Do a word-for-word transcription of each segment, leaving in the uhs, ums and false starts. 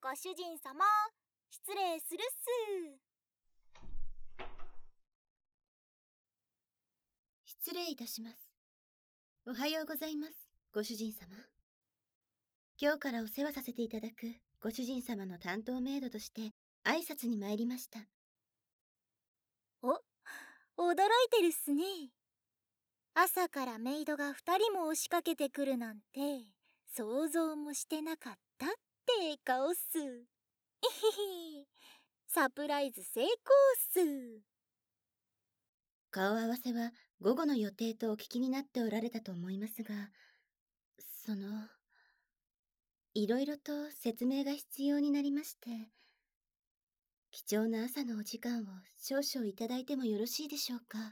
ご主人様、失礼するっす。 失礼いたします。おはようございます、ご主人様。今日からお世話させていただくご主人様の担当メイドとして挨拶に参りました。 お、驚いてるっすね。朝からメイドが二人も押しかけてくるなんて想像もしてなかったって顔っす。えへへ、サプライズ成功っす。 顔合わせは午後の予定とお聞きになっておられたと思いますが、そのいろいろと説明が必要になりまして、貴重な朝のお時間を少々いただいてもよろしいでしょうか。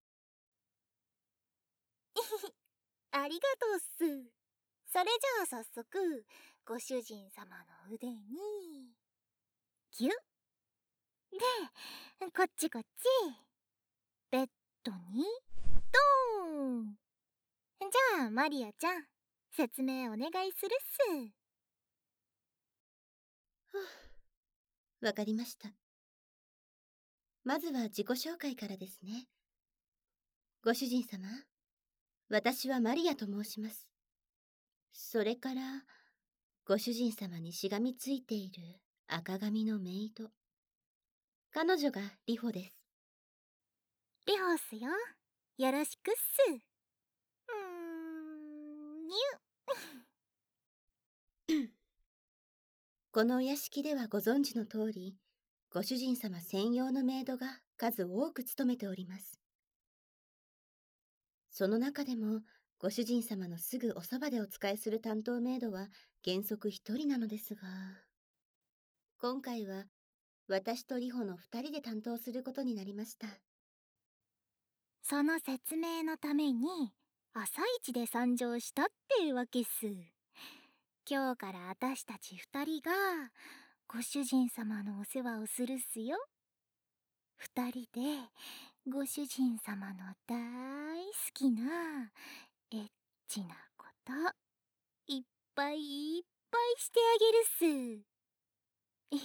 ありがとうっす。それじゃあ早速ご主人様の腕にギュッで、こっちこっち、ベッドにドーン。じゃあマリアちゃん、説明お願いするっす。 ふう、わかりました。まずは自己紹介からですね。ご主人様、私はマリアと申します。それから、ご主人様にしがみついている赤髪のメイド。彼女がリホです。 リホっすよ。よろしくっす。うーん、にゅこのお屋敷ではご存知の通り、ご主人様専用のメイドが数多く務めております。その中でも、ご主人様のすぐおそばでお仕えする担当メイドは原則一人なのですが、今回は私とリホの二人で担当することになりました。 その説明のために朝一で参上したってわけっす。今日からあたしたち二人がご主人様のお世話をするっすよ。二人でご主人様の大好きなエッチなこといっぱいいっぱいしてあげるっす。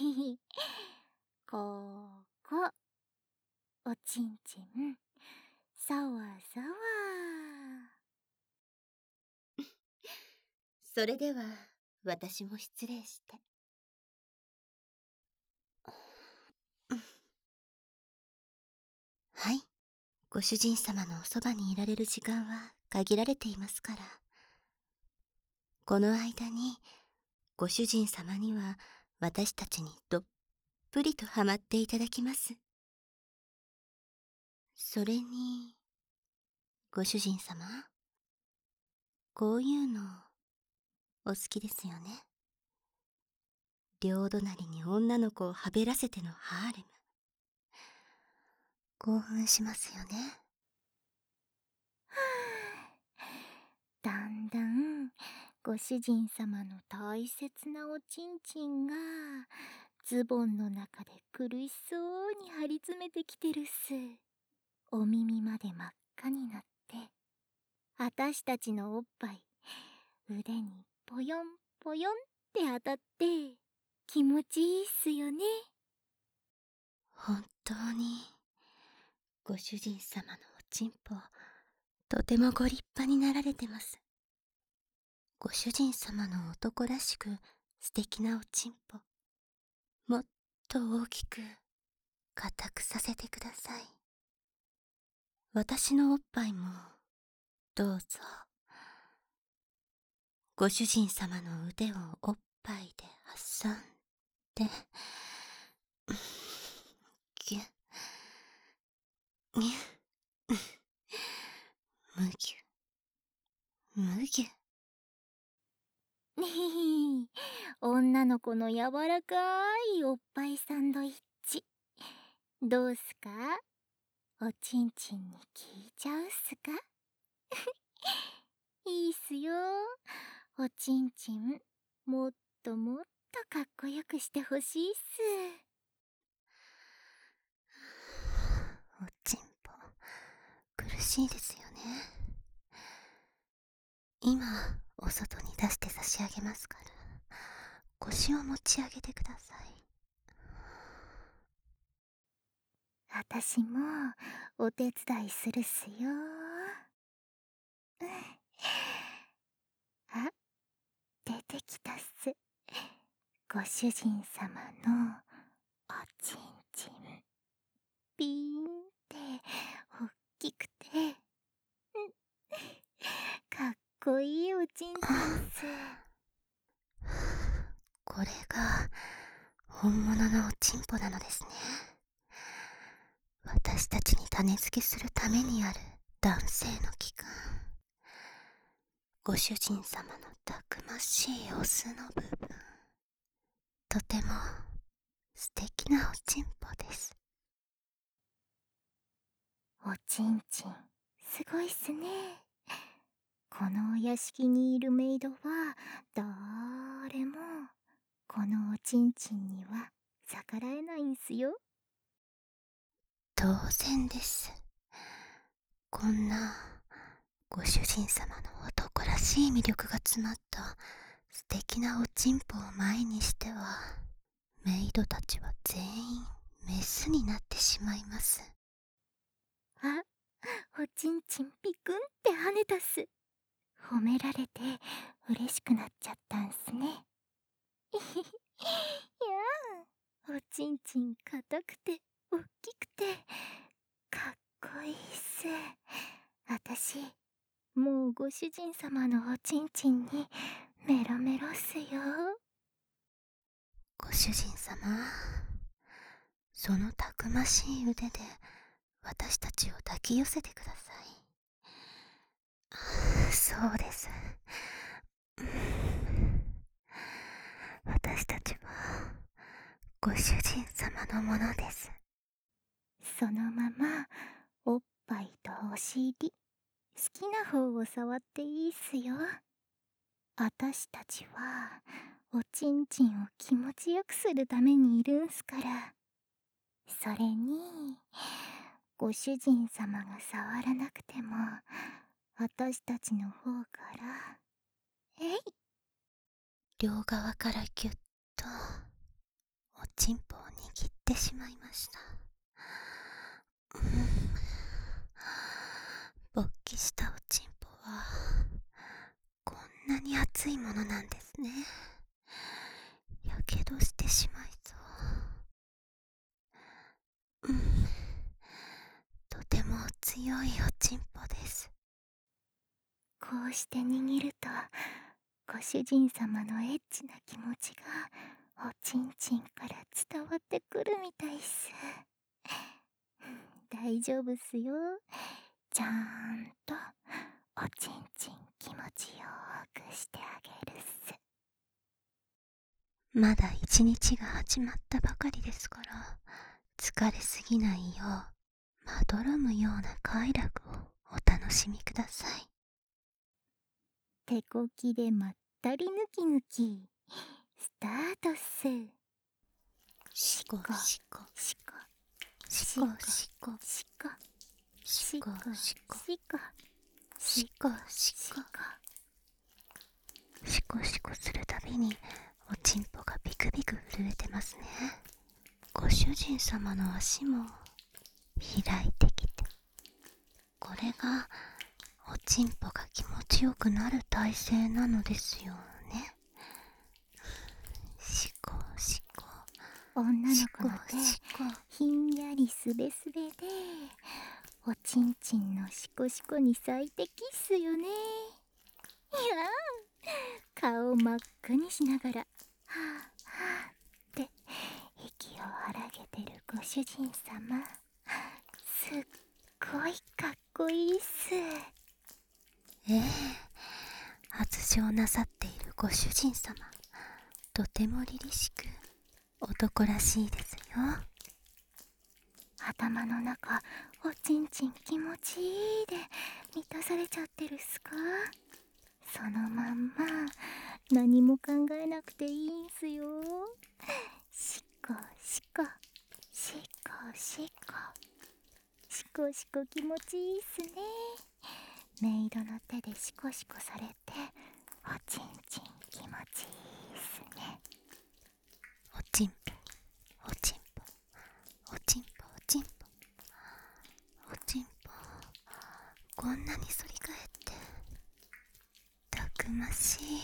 ここおちんちんさわさわ。 それでは私も失礼して。はい、ご主人様のおそばにいられる時間は限られていますから、この間にご主人様には私たちにどっぷりとハマっていただきます。それにご主人様、こういうのお好きですよね。両隣に女の子をはべらせてのハーレム、興奮しますよね。 はあ、だんだんご主人様の大切なおちんちんがズボンの中で苦しそうに張り詰めてきてるっす。お耳まで真っ赤になって、あたしたちのおっぱい腕にポヨンポヨンって当たって気持ちいいっすよね。 本当にご主人様のおちんぽ、とてもご立派になられてます。ご主人様の男らしく素敵なおちんぽ、もっと大きく固くさせてください。私のおっぱいもどうぞ。ご主人様の腕をおっぱいで挟んで、ぎゅっぎゅっむぎゅむぎゅ。 ねへ、女の子の柔らかいおっぱいサンドイッチどうすか？おちんちんに効いちゃうっすか？いいっすよ。おちんちんもっともっとかっこよくしてほしいっす。 おちんぽ苦しいですよね。今お外に出して差し上げますから、 腰を持ち上げてください。 私もお手伝いするっすよ。あ、出てきたっす。ご主人様のおちんちん。ピーンっておっきくて、かっこいいおちんちんっす。 これが本物のおちんぽなのですね。私たちに種付けするためにある男性の器官。ご主人様のたくましいオスの部分。とても素敵なおちんぽです。 おちんちんすごいっすね。このお屋敷にいるメイドはだーれもこのおちんちんには逆らえないんすよ。 当然です。こんなご主人様の男らしい魅力が詰まった素敵なおちんぽを前にしては、メイドたちは全員メスになってしまいます。 あ、おちんちんピクンって跳ねたっす。褒められて嬉しくなっちゃったんすね。いひひ、いやー、おちんちん硬くておっきくてかっこいいっす。あたしもうご主人様のおちんちんにメロメロっすよ。 ご主人様、そのたくましい腕で私たちを抱き寄せてください。そうです。私たちはご主人様のものです。 そのままおっぱいとお尻、好きな方を触っていいっすよ。あたしたちはおちんちんを気持ちよくするためにいるんすから。それにご主人様が触らなくてもあたしたちの方からえい両側からぎゅっとおちんぽを握ってしまいました。勃起したおちんぽはこんなに熱いものなんですね。やけどしてしまいそう。うん、とても強いおちんぽです。 こうして握るとご主人様のエッチな気持ちがおちんちんから伝わってくるみたいっす。大丈夫っすよ。ちゃんとおちんちん気持ちよーくしてあげるっす。 まだ一日が始まったばかりですから、疲れすぎないようまどろむような快楽をお楽しみください。 手こきでまったりぬきぬきスタートっす。 しこしこしこしこしこしこしこしこしこしこしこしこしこするたびにおちんぽがビクビク震えてますね。ご主人様の足も開いてきて、これがおちんぽが気持ちよくなる体勢なのですよね。しこしこ女の子の手ひんやりすべすべでおちんちんのシコシコに最適っすよね。いやー、顔真っ赤にしながらはあはあって息を荒げてるご主人様、すっごいかっこいいっす。 ええ、発情なさっているご主人様、とても凛々しく男らしいですよ。 頭の中おちんちん気持ちいいで満たされちゃってるっすか？そのまんま何も考えなくていいんすよ。しこしこしこしこしこしこ気持ちいいっすね。メイドの手でシコシコされておちんちん気持ちいいっすね。 に反り返ってたくましい。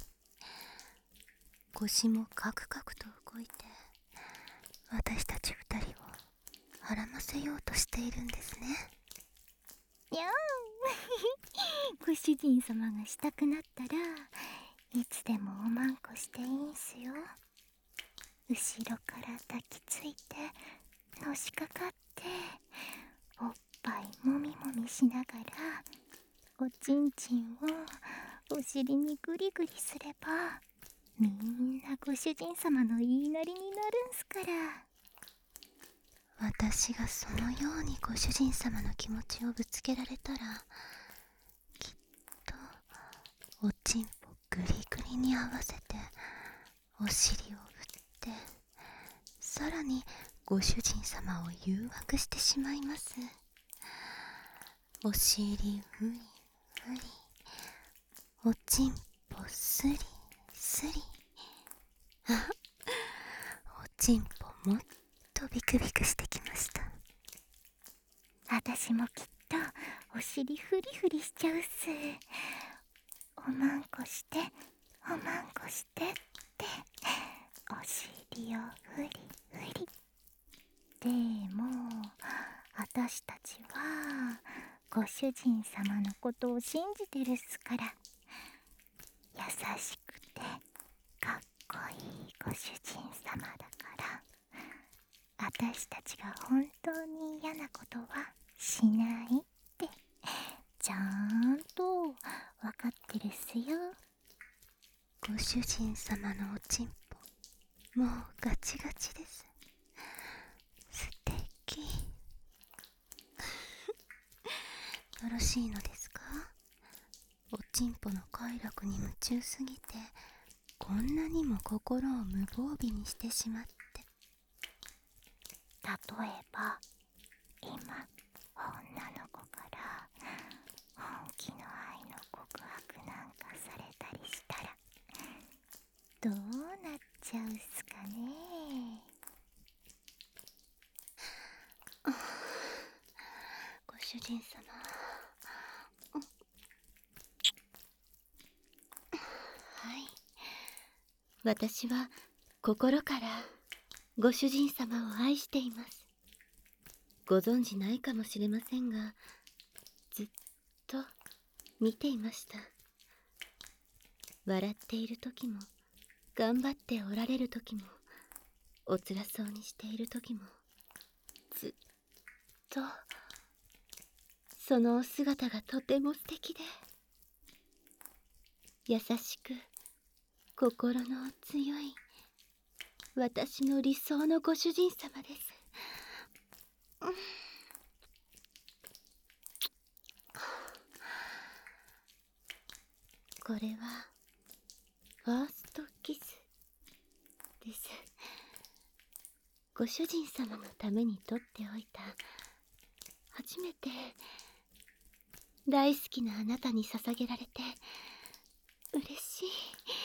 腰もカクカクと動いて私たち二人をはらませようとしているんですね。 にゃーご主人様がしたくなったらいつでもおまんこしていいんすよ。後ろから抱きついてのしかかっておっぱいもみもみしながらおちんちんをお尻にグリグリすればみんなご主人様の言いなりになるんすから。 私がそのようにご主人様の気持ちをぶつけられたらきっとおちんぽグリグリに合わせてお尻を振ってさらにご主人様を誘惑してしまいます。お尻ふりふりおちんぽすりすりあおちんぽもっとビクビクしてきました。 私もきっとお尻フリフリしちゃうっす。おまんこしておまんこしてってお尻をフリフリ。でも私たちはご主人様のことを信じてるっすから、優しくてかっこいいご主人様だから私たちが本当に嫌なことはしないってちゃんとわかってるっすよ。 ご主人様のおちんぽもうガチガチです。素敵よろしいのですか？おちんぽの快楽に夢中すぎてこんなにも心を無防備にしてしまって。 例えば今女の子から本気の愛の告白なんかされたりしたらどうなっちゃうっすかね。 ご主人様、はい、私は心からご主人様を愛しています。ご存じないかもしれませんが、ずっと見ていました。笑っている時も頑張っておられる時もおつらそうにしている時もずっとそのお姿がとても素敵で優しく心の強い私の理想のご主人様です。これはファーストキスです。ご主人様のために取っておいた初めて大好きなあなたに捧げられて嬉しい。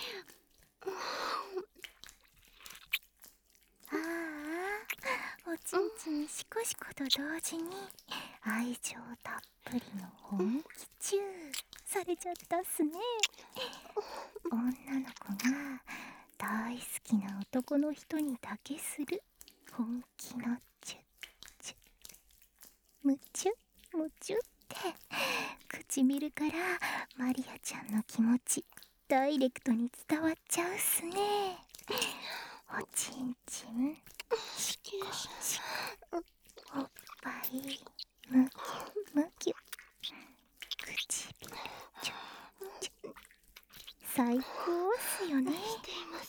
ああ、おちんちんシコシコと同時に愛情たっぷりの本気チューされちゃったっすね。女の子が大好きな男の人にだけする本気のチュッチュッムチュッムチュッって唇からマリアちゃんの気持ちダイレクトに伝わっちゃうっすね。おちんちんしこしこおっぱいむきゅむきゅ唇ちょちょ最高っすよね。 しています。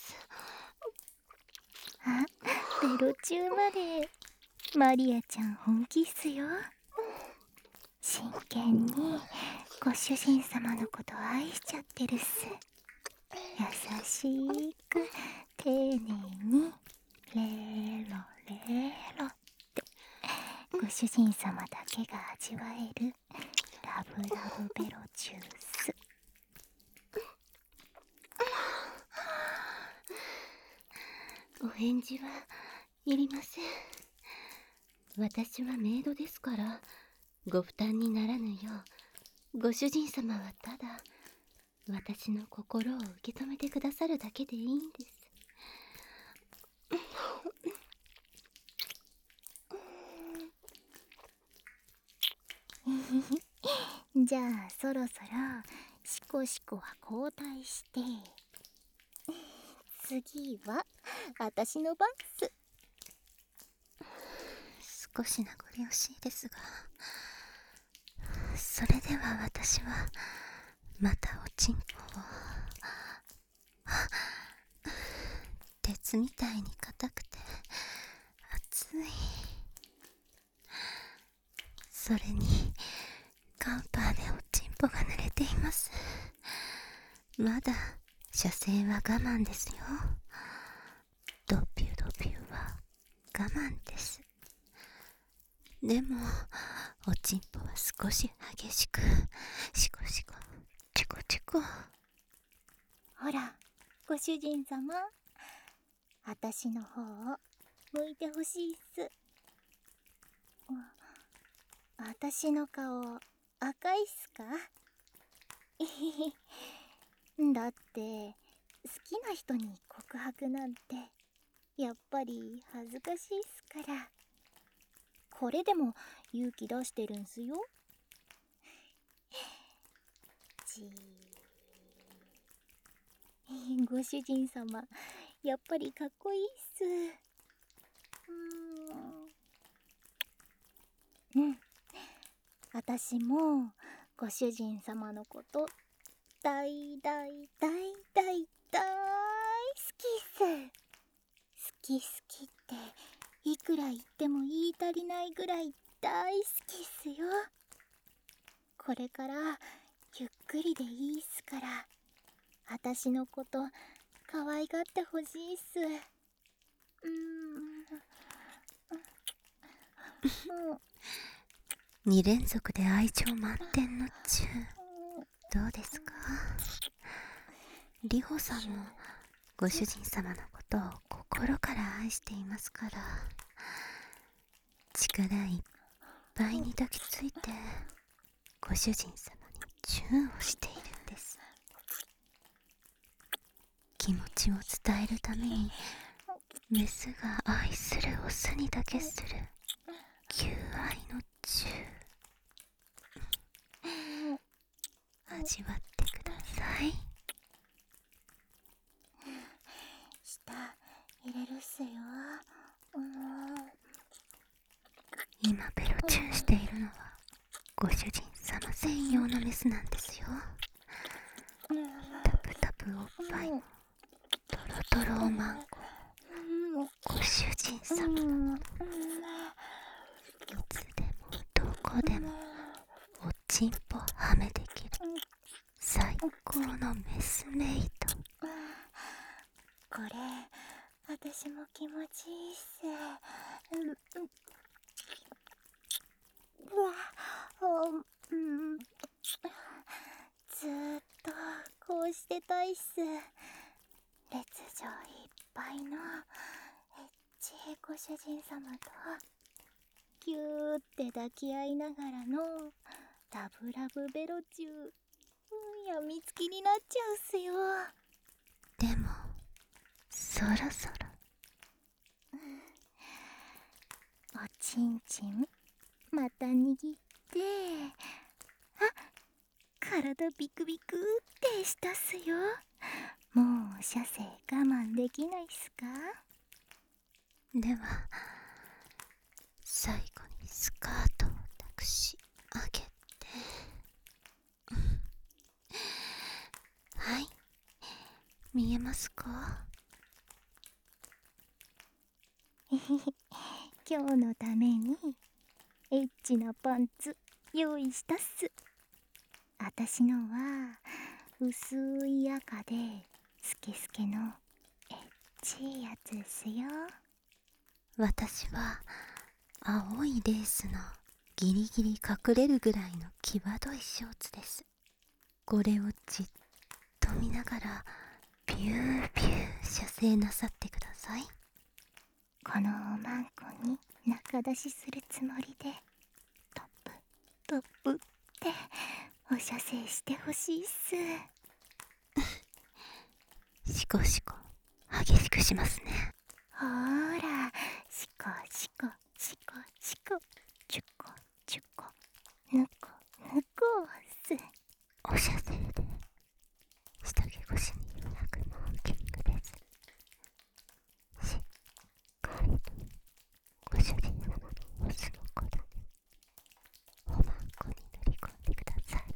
あ、ベロ中までマリアちゃん本気っすよ。真剣にご主人様のこと愛しちゃってるっす。優しく丁寧にレーロレーロってご主人様だけが味わえるラブラブベロジュース。 お返事はいりません。私はメイドですからご負担にならぬよご主人様はただ私の心を受け止めてくださるだけでいいんです。 じゃあそろそろシコシコは交代して、次は私の番っす。 少し名残惜しいですが、それでは私はまたおちんぽを鉄みたいに硬くて熱い、それにカンパーでおちんぽが濡れています。まだ射精は我慢ですよ。ドピュドピュは我慢です。でもおちんぽは少し激しくシコシコチコチコ。 ほらご主人様、私の方を向いてほしいっす。私の顔赤いっすか？だって好きな人に告白なんてやっぱり恥ずかしいっすから。これでも勇気出してるんすよ。じーご主人様、やっぱりかっこいいっす。うーんうん、私もご主人様のこと大大大大大好きっす。好き好きっていくら言っても言い足りないぐらい大好きっすよ。これからゆっくりでいいっすから、私のこと可愛がってほしいっす。うーんに連続で愛情満点のチュー、どうですか？リホさんもご主人様のことを心から愛していますから、力いっぱいに抱きついてご主人様にチューをしているんです。気持ちを伝えるためにメスが愛するオスにだけする求愛のチュー、味わってください。 舌入れるっすよ。 今ベロチューしているのはご主人様専用のメスなんですよ。タプタプおっぱいもトロトロおまんこもご主人様のもの。いつでもどこでもおちんぽはめできる最高のメスメイト。 これ私も気持ちいいっす。うわ、うん、ずーっとこうしてたいっす。烈情いっぱいのエッチいご主人様とギューって抱き合いながらのラブラブベロチュー、うん、やみつきになっちゃうっすよ。 でもそろそろおちんちんまた握って、あ、体ビクビクってしたっすよ。もう射精我慢できないっすか？ では最後にスカートを託し上げて、はい、見えますか？ 今日のためにエッチなパンツ用意したっす。あたしのは薄い赤でスケスケのエッチいやつっすよ。 私は青いレースのギリギリ隠れるぐらいの際どいショーツです。これをじっと見ながらビュービュー射精なさってください。 このおまんこに中出しするつもりでトップトップってお射精してほしいっす。 シコシコ激しくしますね。 ほーら、シコシコシコシコ、チュコチュコ、ぬこぬこっす。 お射精で下着越しにようやくモーキングです。しっかりとご主人様のオスの子だねおまんこに塗り込んでください。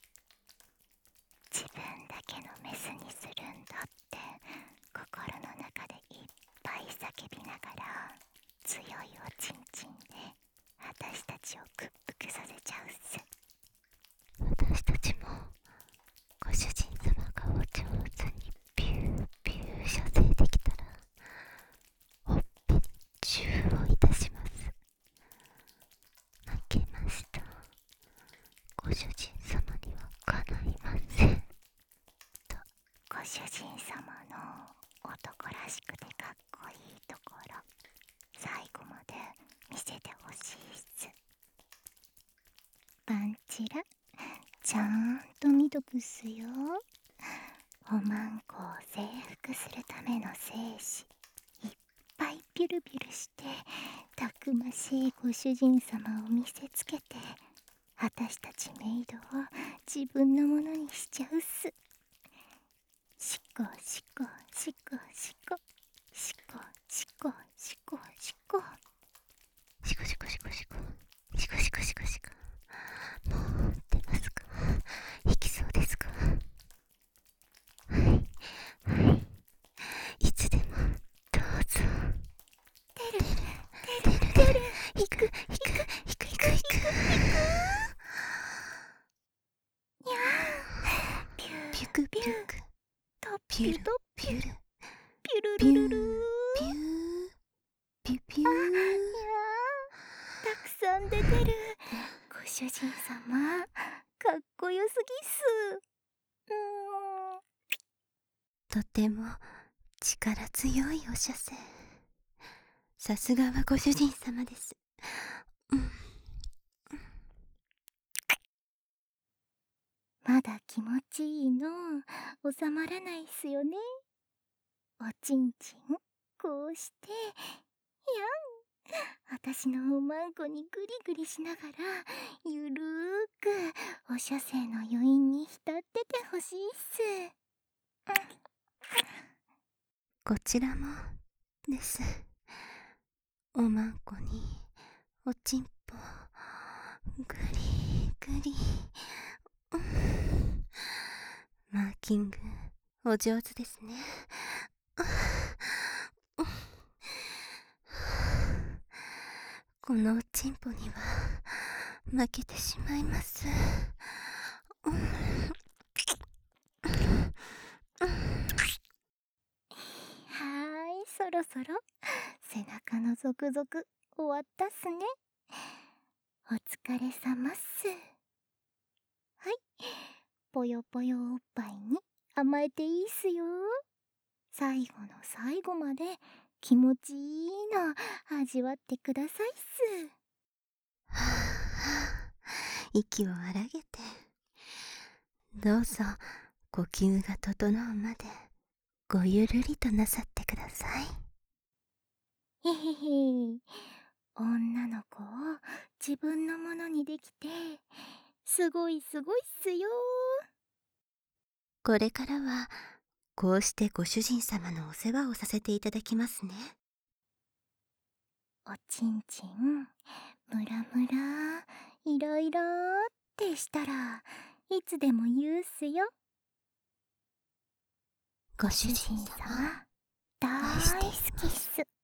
自分だけのメスにするんだって心の中でいっぱい叫びながら、強いおちんちんで私たちを屈服させちゃうっす。 私たちもご主人様がお上手にビュービュー射精できたらほっぺにチューをいたします。負けました。ご主人様にはかないませんと、ご主人様の男らしくてかっこいいところ、最後まで見せてほしいっす。パンチラちゃんと見とくっすよ。おまんこを征服するための精子いっぱいピュルピュルして、たくましいご主人様を見せつけて、私たちメイドを自分のものにしちゃうっす。シコシコシコシコシコシコシコシコシコシコシコシコシコシコシコシコ。もう出ますか？いきそうですか？はいはいいつでもどうぞ。 出る出る出る、 いくいくいくいくいくいく。 にゃー、ピューピュクピュクトッピュルピュトッピュルピュルピュールルルルー。 ピューピュピュー。 いやー、たくさん出てる。ご主人様、かっこよすぎっす。うーん。 とても力強いお射精。さすがはご主人様です。うん、 まだ気持ちいいの収まらないっすよね。おちんちんこうして、やん、私のおまんこにグリグリしながらゆるーくお射精の余韻に浸っててほしいっす。 こちらもです。おまんこにおちんぽグリグリ、うん、マーキングお上手ですね。このおちんぽには負けてしまいます。うんはーい、そろそろ背中のゾクゾク終わったっすね。お疲れさまっす。はい、ぽよぽよおっぱいに甘えていいっすよ。最後の最後まで気持ちいいの味わってくださいっす。 はあ、息を荒げてどうぞ呼吸が整うまでごゆるりとなさってください。 へへへ、女の子を自分のものにできてすごいすごいっすよ。 これからはこうしてご主人様のお世話をさせていただきますね。 おちんちんムラムラいろいろってしたらいつでも言うっすよ。 ご主人主人様様大好きっす。